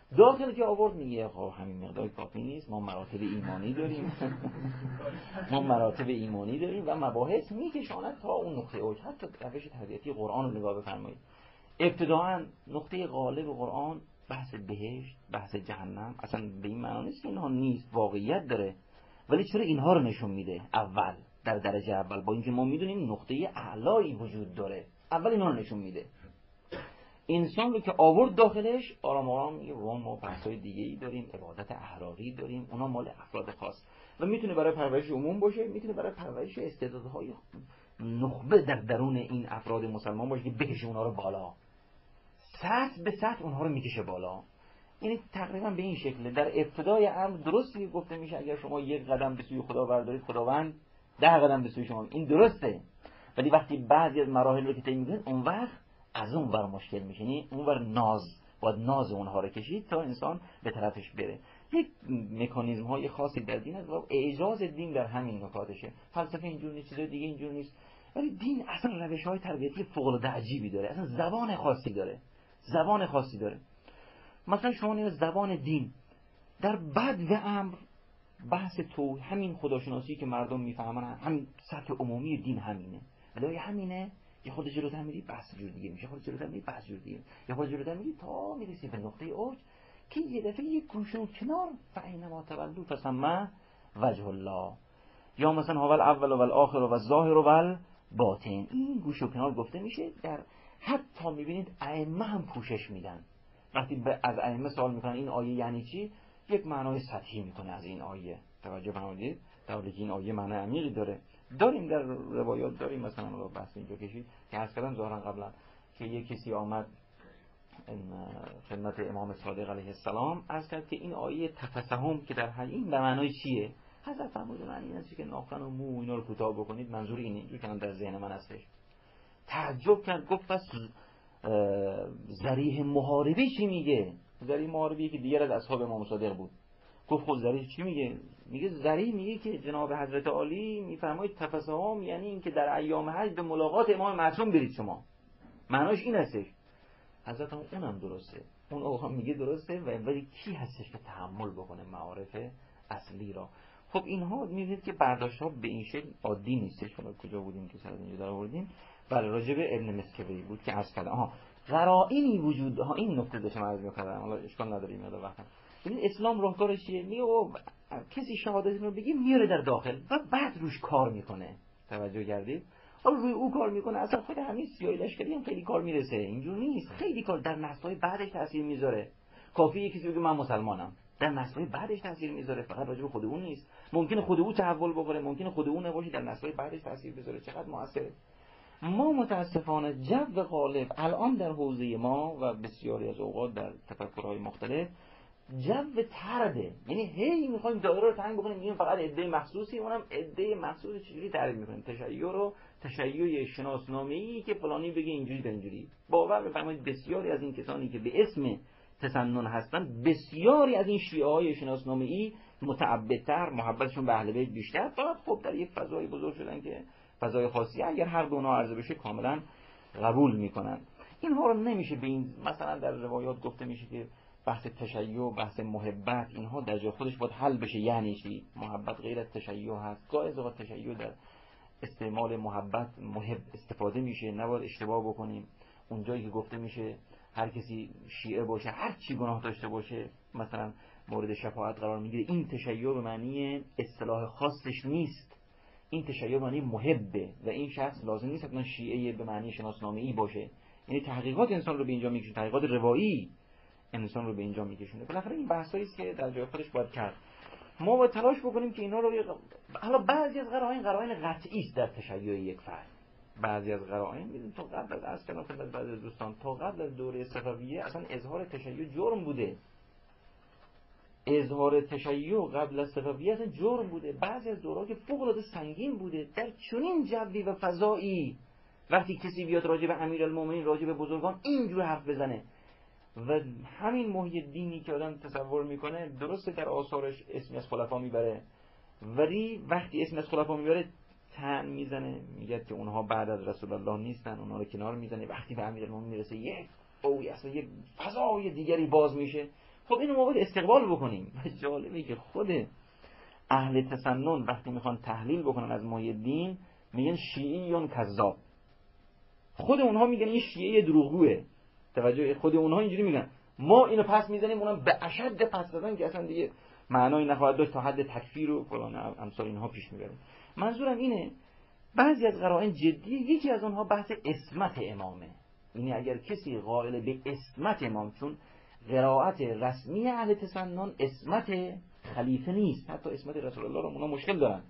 داخل که آورد میگه خب همین مقدار کافی نیست، ما مراتب ایمانی داریم ما مراتب ایمانی داریم و مباحث میکشاند تا اون نقطه اوج. حتی روش تربیتی قرآن رو نگاه بفرمایید، ابتداعا نقطه غالب قرآن بحث بهشت، بحث جهنم، اصلا به این معنی نیست که اینها نیست، واقعیت داره، ولی چرا اینها رو نشون میده اول در درجه اول، با اینکه ما میدونیم نقطه اعلایی وجود داره، اول اینا رو نشون میده. انسان رو که آورد داخلش آرام آرام میگه وان ما بحث‌های دیگه‌ای داریم، عبادت احراری داریم، اونا مال افراد خاص و میتونه برای پرورش عموم باشه، میتونه برای پرورش استعدادهای نخبه در درون این افراد مسلمان باشه که بکشه اونها رو بالا، سطح به سطح اونها رو میکشه بالا. یعنی تقریبا به این شکله. در ابتدای امر درستی گفته میشه اگر شما یک قدم به سوی خدا بردارید خداوند ده قدم به سوی شما، این درسته، ولی وقتی بعضی از مراحل رو که طی می‌کنید اون وقت از اون ور مشکل میشه، یعنی اون ور ناز، باید ناز اونها رو کشید تا انسان به طرفش بره. یک مکانیزم های خاصی در دین است و اعجاز دین در همین نکاتشه. فلسفه اینجور نیست، چیزای دیگه اینجور نیست، ولی دین اصلا روش های تربیتی فوق العاده عجیبی داره، اصلا زبان خاصی داره، زبان خاصی داره. مثلا شما نگاه زبان دین در بد و امر، بحث تو همین خداشناسی که مردم میفهمن، همین سطح عمومی دین همینه، ولی همینه یه خود جلوتر میری بحث جور دیگه میشه، خود جلوتر میری بحث جور دیگه، یه خود جلوتر میری تا میرسی به نقطه اوج که یه دفعه یک گوشه و کنار فینما تولوا فثم وجه الله، یا مثلا هو الاول و الاخر و الظاهر و الباطن. این گوشه و کنار گفته میشه در حتی میبینید ائمه هم پوشش میدن، وقتی از ائمه سوال میکنن این آیه یعنی چی، یک معنای سطحی میکنه از این آیه، توجه فرمودید، در حالی که این آیه معنی عمیقی داره. داریم در روایات داریم، مثلا رو بحث اینجا کشید که از کردن ظاهرا قبلا که یک کسی آمد خدمت امام صادق علیه السلام از کرد که این آیه تفسهم که در این به معنای چیه؟ حضرت فرمود معنی اینه که ناخن و مو اینا رو کوتاه بکنید، منظور اینه، اینجوری که در ذهن من هستش. تعجب کرد، گفت پس ذریح محاربی چی میگه؟ ذریح محاربی که دیگر از اصحاب امام صادق بود. گفت خود ذریح چی میگه؟ میگه ذریح میگه که جناب حضرت عالی میفرمایید تفسهم یعنی این که در ایام حج به ملاقات امام معصوم برید شما، معناش این هستش. حضرت هم اونم درسته، اون آقا میگه درسته، ولی کی هستش که تحمل بکنه معارف اصلی را؟ خب اینها میبینید که برداشت ها به این شکل عادی نیستش. حالا کجا بودیم که سر اینجا در آوردیم؟ بله راجع به ابن مسکوی بود که عرض کردم آها قرائنی وجود ها، این نکته داشتم عرض می‌کردم، حالا اشکال نداریم یاد وقتم. ببین اسلام راهکارش چیه؟ میگه کسی شهادت رو بگه میاره در داخل و بعد روش کار میکنه، توجه کردید؟ حالا روی او کار میکنه، اصلا خود همین سیاهی لشکری هم خیلی کار میرسه، اینجور نیست، خیلی کار در نسل‌های بعدش تاثیر میذاره. کافیه یکی بگه من مسلمانم، در نسل‌های بعدش تاثیر میذاره، فقط راجع به خود اون نیست. ممکنه خود او تحول بکنه، ممکنه خود او نباشه، در نسل‌های بعدش تاثیر بذاره. چقدر موثره. ما متاسفانه جو غالب الان در حوزه ما و بسیاری از اوقات در تفکرهای مختلف جو ترده، یعنی هی میخوایم دایره رو تنگ بکنیم، میگیم فقط عده مخصوصی، اونم عده مخصوص چجوری تعریف میکنیم؟ تشیع رو تشیع شناسنامه‌ای که فلانی بگه اینجوری به اینجوری. باور بفرمایید بسیاری از این کسانی که به اسم تسنن هستن، بسیاری از این شیعه‌های شناسنامه‌ای متعبدتر، محبتشون به اهل بیت بیشتر، فقط خب در یک فضای بزرگ شدن که فضای خاصی اگر هر دو اونها عرضه بشه کاملا قبول میکنن. اینها رو نمیشه به این مثلا در روایات گفته میشه که بحث تشیع، بحث محبت، اینها در جای خودش باید حل بشه. یعنی چی؟ محبت غیر از تشیع هست. گاهی اوقات تشیع در استعمال محبت محب استفاده میشه، نباید اشتباه بکنیم. اونجایی که گفته میشه هر کسی شیعه باشه هر چی گناه داشته باشه مثلا مورد شفاعت قرار میگیره، این تشیع به معنی اصطلاح خاصش نیست، این تشیع به معنی محبه و این شخص لازم نیست حتما شیعه به معنی شناسنامه‌ای باشه. یعنی تحقیقات انسان رو به اینجا میکشونه، تحقیقات روایی انسان رو به اینجا میکشونه. بالاخره این بحثایی است که در جای خودش باید کرد. ما باید تلاش بکنیم که اینا رو حالا بعضی از قرائن قرائن قطعی است در تشیع یک فرد. بعضی از قرائن میدونید تا قبل از از کلام خدمت بعضی از دوستان تا قبل از دوره صفویه اصلا اظهار تشیع جرم بوده. اظهار تشیع قبل از صفویه اصلا جرم بوده. بعضی از دوره‌ها که فوق العاده سنگین بوده. در چنین جوی و فضایی وقتی کسی بیاد راجع به امیرالمومنین، راجع به بزرگان اینجور حرف بزنه و همین محی دینی که آدم تصور میکنه درسته در آثارش اسمی از خلفا میبره، ولی وقتی اسمی از خلفا میبره طعن میزنه، میگه که اونها بعد از رسول الله نیستن، اونها رو کنار میزنه. وقتی به امیرالمومنین میرسه یک اوی اصلا یک فضای دیگری باز میشه. خب اینو ما باید استقبال بکنیم. و جالبه که خود اهل تسنن وقتی میخوان تحلیل بکنن از محی‌الدین میگن شیعیون کذاب. خود اونها میگن این شیعه دروغگوئه. توجه، خود اونها اینجوری میگن ما اینو پس میزنیم، اونم به اشد پس دادن که اصلا دیگه معنای نخواهد داشت تا حد تکفیر و فلان امثال اینها پیش میبریم. منظورم اینه بعضی از قرائن جدی، یکی از اونها بحث اسمت امامه. یعنی اگر کسی قائل به اسمت امام، چون قرائت رسمی اهل تسنن اسمت خلیفه نیست، حتی اسمت رسول الله رو اونا مشکل دارن.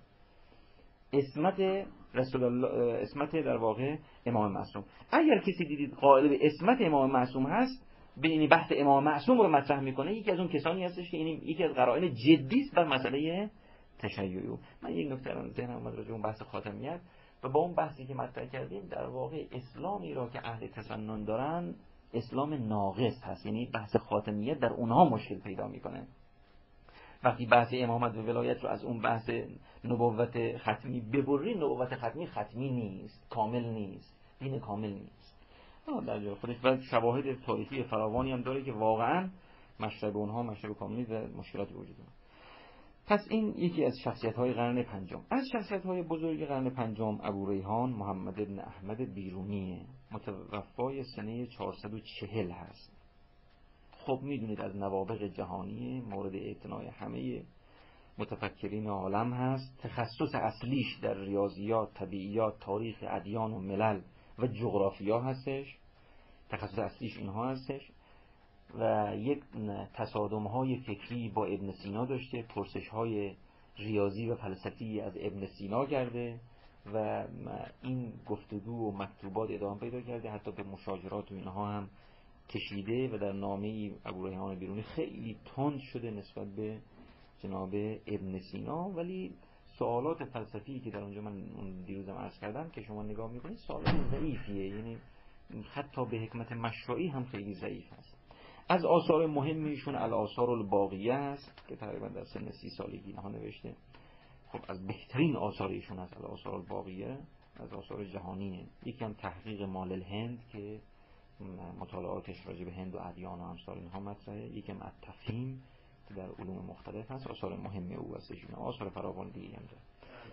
اسمت رسول الله، اسمت در واقع امام معصوم. اگر کسی دیدید قائل به اسمت امام معصوم هست، ببینید بحث امام معصوم رو مطرح میکنه، یکی از اون کسانی هستش که این یکی از قرائن جدی است بر مسئله تشیع. من یک نکته الان ذهنم اومد راجع به اون بحث خاتمیت و با اون بحثی که مطرح کردیم، در واقع اسلامی را که اهل تسنن دارن اسلام ناقص هست، یعنی بحث خاتمیت در اونها مشکل پیدا میکنه. وقتی بحث امامت و ولایت رو از اون بحث نبوت ختمی ببری، نبوت ختمی ختمی نیست، کامل نیست، دین کامل نیست. در جای خودش بعد شواهد تاریخی فراوانی هم داره که واقعا مشرب اونها مشرب کاملی و مشکلاتی وجود داره. پس این یکی از شخصیت‌های قرن پنجم. از شخصیت‌های بزرگ قرن پنجم ابو ریحان محمد بن احمد بیرونیه، متوفای سنه چهارصد و چهل هست. خب میدونید از نوابغ جهانی مورد اعتنای همه متفکرین عالم هست. تخصص اصلیش در ریاضیات، طبیعیات، تاریخ ادیان و ملل و جغرافیا هستش. تخصص اصلیش اینها هستش و یک تصادم‌های فکری با ابن سینا داشته، پرسش‌های ریاضی و فلسفی از ابن سینا کرده و این گفتگو و مکتوبات ادامه پیدا کرده، حتی به مشاجرات و اینها هم کشیده و در نامه ابو ریحان بیرونی خیلی تند شده نسبت به جناب ابن سینا. ولی سوالات فلسفی که در اونجا من دیروزم عرض کردم که شما نگاه میکنید سوالات ضعیفیه، یعنی حتی به حکمت مشروعی هم خیلی ضعیف است. از آثار مهمیشون الآثار الباقیه است که تقریبا در سن سی سالگی اینها نوشته. خب از بهترین آثارشون از الآثار الباقیه، از آثار جهانیه. یکی هم تحقیق مال الهند که مطالعاتش راجع به هند و ادیان و امثال اینها مطرحه. یکی هم التفهیم که در علوم مختلف هست، آثار مهم او هستش. اینا آثار فراوان دیگه هم داره.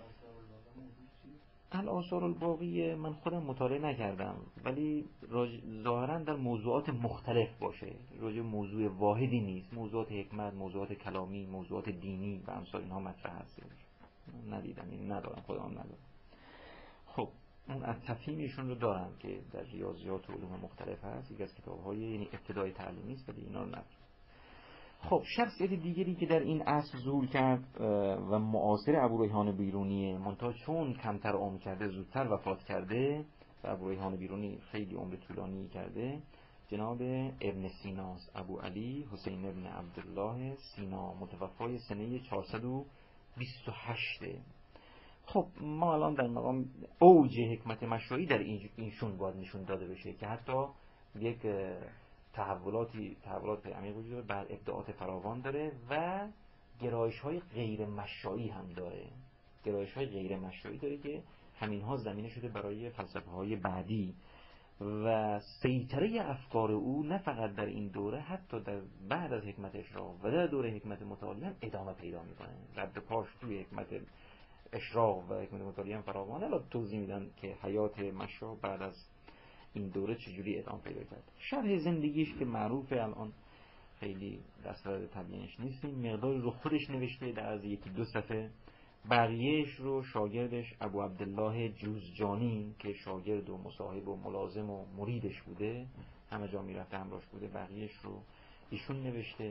الآثار الباقیه من خودم مطالعه نکردم، ولی ظاهرا در موضوعات مختلف باشه، راجع موضوع واحدی نیست، موضوعات حکمت، موضوعات کلامی، موضوعات دینی و امثال اینها مطرح هست. ندیدم، این ندارم، خودم ندارم. خب اون التفهیمشون رو دارم که در ریاضیات و علوم مختلف هست، یک از کتاب‌های یعنی ابتدای تعلیمی است، ولی اینا رو ندارم. خب شخصیت دیگری که در این عصر ظهور کرد و معاصر ابو ریحان بیرونیه، منتها چون کمتر عمر کرده زودتر وفات کرده و ابو ریحان بیرونی خیلی عمر طولانی کرده، جناب ابن سیناست. ابو علی حسین ابن عبدالله سینا، متوفای سنه چهارصد و بیست و هشت. خب ما الان در مقام اوج حکمت مشروعی در اینشون باید نشون داده بشه که حتی یک تحولاتی تحولات عمیق وجود داره، بعد ابداعات فراوان داره و گرایش‌های غیر مشروعی هم داره. گرایش‌های غیر مشروعی داره که همینها زمینه شده برای فلسفه‌های بعدی و سیطره افکار او نه فقط در این دوره، حتی در بعد از حکمت اشراق و در دوره حکمت متعالی هم ادامه پیدا می‌کنه. رد پاش توی حکمت اشراق و حکمت متعالی هم فراوانه. الان توضیح میدن که حیات مشروع بعد از این دوره چجوری ادامه پیدا کرد. شرح زندگیش که معروفه، الان خیلی دستور تبیینش نیستیم، مقداری رو خودش نوشته در از یکی دو صفحه، بقیهش رو شاگردش ابو عبدالله جوزجانی که شاگرد و مصاحب و ملازم و مریدش بوده، همه جا میرفته همراهش بوده، بقیهش رو ایشون نوشته.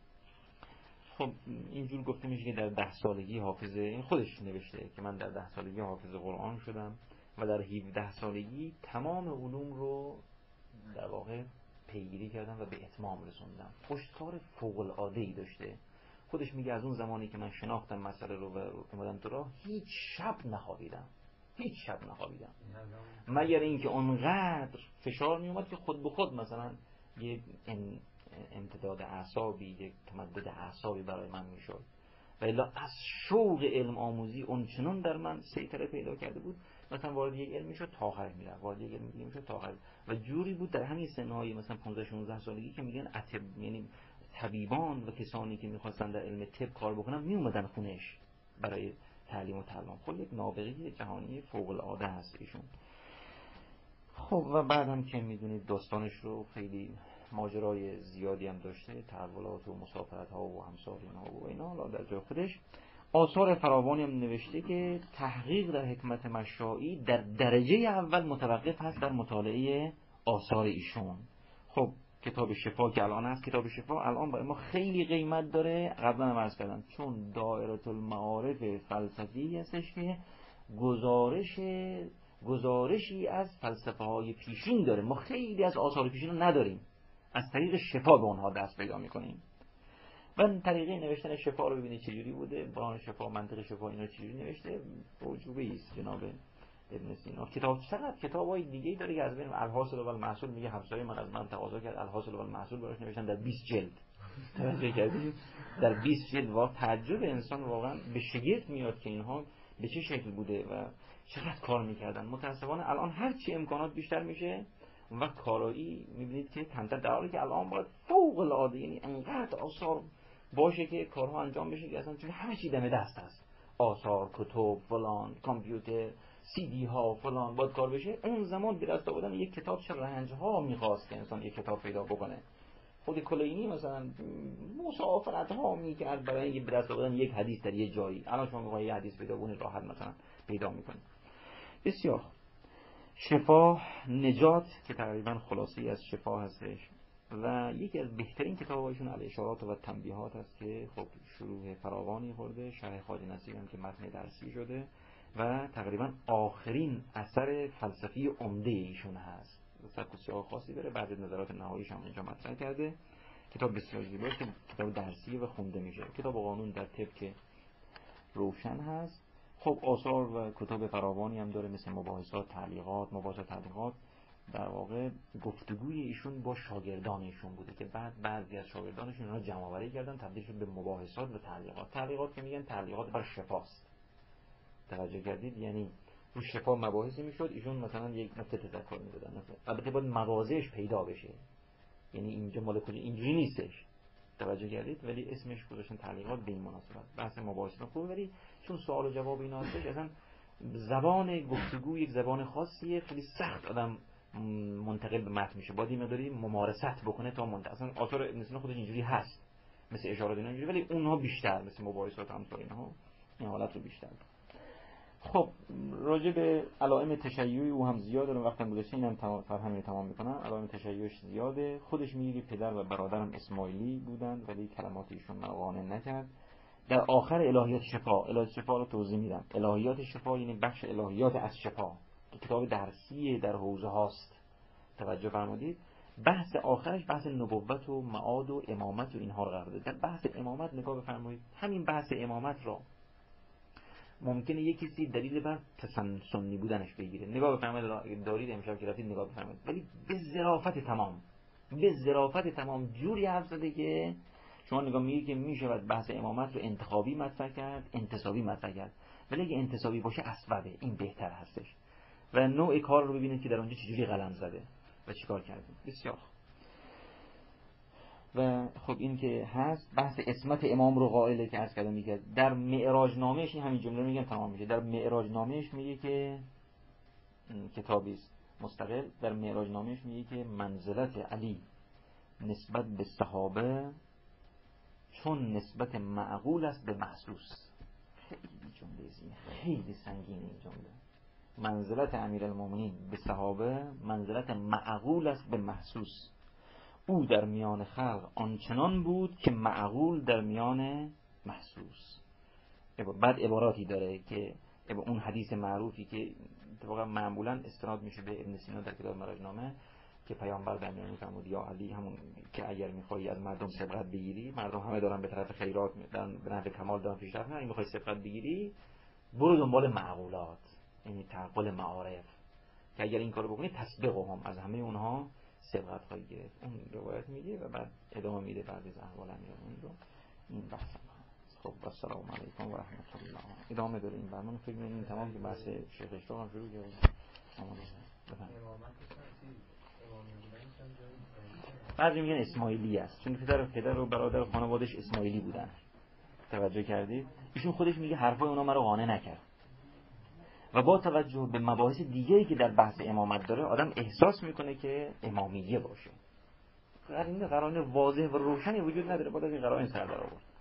خب اینجور گفته میشه که در ده سالگی حافظ، این خودش نوشته که من در ده سالگی حافظ قرآن شدم و در هفده سالگی تمام علوم رو در واقع پیگیری کردم و به اتمام رسوندم. پشتکار فوق العاده ای داشته. خودش میگه از اون زمانی که من شناختم مسئله رو و اومدم تو راه، هیچ شب نخوابیدم. هیچ شب نخوابیدم. مگر اینکه اونقدر فشار می اومد که خود به خود مثلا یک امتداد اعصابی، یک تمدد اعصابی برای من میشد. و الا از شوق علم آموزی اون چنان در من سیطره پیدا کرده بود، مثلا وارد یک علم میشد تا آخر میرفت، وارد یک علم میشد تا آخر. و جوری بود در همین سنهای مثلا پانزده شانزده سالگی که میگن اتب، یعنی طبیبان و کسانی که میخواستن در علم طب کار بکنن می اومدن خونش برای تعلیم و تعلم. خود یک نابغه جهانی فوق العاده هست ایشون. خب و بعدم که میدونید داستانش رو خیلی ماجرای زیادی هم داشته، تحولات و مسافرت ها و امثال اینها و اینا. حالا در جای خودش آثار فراوانی هم نوشته که تحقیق در حکمت مشائی در درجه اول متوقف هست در مطالعه آثار ایشون. خب کتاب شفا که الان هست، کتاب شفا الان برای ما خیلی قیمت داره، قبلا هم عرض کردم، چون دائره المعارف فلسفی هستش که گزارش گزارشی از فلسفه های پیشین داره. ما خیلی از آثار پیشین رو نداریم، از طریق شفا به اونها دست پیدا میکنیم. من طریقه نوشتن شفا رو ببینید چجوری بوده، برهان شفا، منطق شفا، اینا چجوری نوشته، موجوبه است جناب ابن سینا. کتاب چقدر کتابای دیگه‌ای داره که از بین الحاصل و المحصول میگه همسایه من از من تقاضا کرد الحاصل و المحصول براش نوشتن در بیست جلد. توجه کردید؟ در بیست جلد. واقعا تعجب انسان واقعا به شگفت میاد که اینها به چه شکل بوده و چقدر کار میکردن. متاسفانه الان هر چی امکانات بیشتر میشه اون وقت کارایی میبینید که کمتر، در حالی که الان باید فوق العاده، یعنی انقدر آثار باشه که کارها انجام بشه که اصلا چون همه چی دم دست است، آثار، کتب، فلان، کامپیوتر، سی دی ها، فلان، باید کار بشه. اون زمان به دست آوردن یک کتاب چه رنج ها میخواست که انسان یک کتاب پیدا بکنه. خود کلینی مثلا مسافرت ها میکرد برای اینکه به دست آوردن یک حدیث در یه جایی. الان شما میخواید یه حدیث پیدا کنید راحت مثلا پیدا میکنید. بسیار شفا نجات که تقریبا خلاصی از شفا هستش و یکی از بهترین کتابایشون الاشارات و تنبیهات است که خب شروع فراوانی خورده. شرح خواجه نصیر هم که متن درسی شده و تقریبا آخرین اثر فلسفی عمده ایشون هست. سبک و سیاق خاصی داره، بعد نظرات نهاییش هم اینجا مطرح کرده. کتاب بسیار زیباست که کتاب درسی و خونده میشه. کتاب قانون در طب که روشن هست. خب آثار و کتاب فراوانی هم داره، مثل مباحثات، تعلیقات، مباحثات، تعلیقات. در واقع گفتگوی ایشون با شاگردانشون بوده که بعد بعضی از شاگردانشون رو جمع آوری کردن، تبدیل شد به مباحثات و تعلیقات. تعلیقات که میگن تعلیقات بر شفاست. توجه کردید؟ یعنی رو شفا مباحثی میشد، ایشون مثلا یک نکته تذکر میدادن. البته باید مواضعش پیدا بشه، یعنی اینجا مال کجا اینجوری نیستش. توجه کردید؟ ولی اسمش گذاشتن تعلیقات به این مناسبت. بحث مباحثات خوبه، ولی چون سوال و جواب اینا هستش، اصلا زبان گفتگو یک زبان خاصیه، خیلی سخت آدم منتقل به متن میشه، باید این مقداری ممارست بکنه تا منتقل. اصلا آثار ابن سینا خودش اینجوری هست، مثل اشارات اینا اینجوری، ولی اونها بیشتر مثل مباحثات همسال اینها این حالت رو بیشتر. خب راجع به علائم تشیعی او هم زیاده، رو وقتم گذاشته اینم تمام همین تمام میکنم. علائم تشیعش زیاده. خودش میگه پدر و برادرم اسماعیلی بودند ولی کلمات ایشون من قانع نکرد. در آخر الهیات شفا، الهیات شفا رو توضیح میدم. الهیات شفا یعنی بخش الهیات از شفا که کتاب درسی در حوزه هاست. توجه فرمودید؟ بحث آخرش بحث نبوت و معاد و امامت و اینها رو قرار داده. در بحث امامت نگاه بفرمایید، همین بحث امامت رو ممکنه یک کسی دلیل بر تسن سنی بودنش بگیره. نگاه بفرمایید، دارید امشب که رفتید نگاه بفرمایید، ولی به ظرافت تمام، به ظرافت تمام جوری حرف زده که شما نگاه میگید که میشود بحث امامت رو انتخابی مطرح کرد، انتصابی مطرح کرد، ولی اگه انتصابی باشه اسببه، این بهتر هستش. و نوع کار رو ببینید که در اونجا چجوری قلم زده و چیکار کرده. بسیار و خب این که هست بحث اسمت امام رو قائله که عرض کردم میگه در معراج نامه‌اش، این همین جمله رو میگم تمام میشه. در معراج نامه‌اش میگه که کتابی است مستقل، در معراج نامه‌اش میگه که منزلت علی نسبت به صحابه چون نسبت معقول است به محسوس. خیلی جمله زینه، خیلی سنگینه این جمله. منزلت امیرالمومنین به صحابه منزلت معقول است به محسوس. او در میان خلق آنچنان بود که معقول در میان محسوس. بعد عباراتی داره که اون حدیث معروفی که اتفاقا معمولا استناد میشه به ابن سینا در کتاب معراجنامه که پیامبر در میان میفرمود یا علی، همون که اگر میخوای از مردم سبقت بگیری، مردم همه دارن به طرف خیرات دارن، به نحو کمال دارن پیشرفت میکنن، میخوای سبقت بگیری برو دنبال معقولات، یعنی تعقل معارف، که اگر این کارو بکنی تسبقهم، از همه اونها سبقت خواهی گرفت. اون روایت میگه و بعد ادامه میده بعد از احوال امیرالمومنین رو. این بحث خب و السلام علیکم و رحمت الله. ادامه داره این برنامه. فکر می‌کنم این تمام که بحث شیخ اشراق هم شروع کردیم. امام بفرمایید. بعضی میگن اسماعیلی است، چون پدر پدر و برادر و خانواده‌اش اسماعیلی بودن. توجه کردید؟ ایشون خودش میگه حرفای اونا مرا قانع نکرد. و با توجه به مباحث دیگه‌ای که در بحث امامت داره، آدم احساس میکنه که امامیه باشه. قرینه قرائن واضح و روشنی وجود نداره، باید از این قرائن سر در آورد.